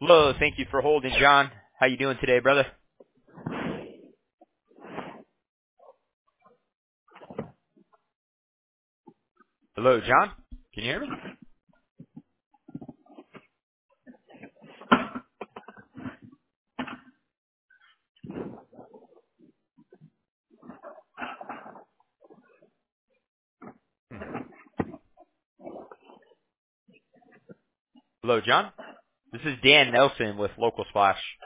Hello, thank you for holding, John. How you doing today, brother? Hello, John. Can you hear me? Hello, John. This is Dan Nelson with Local Splash.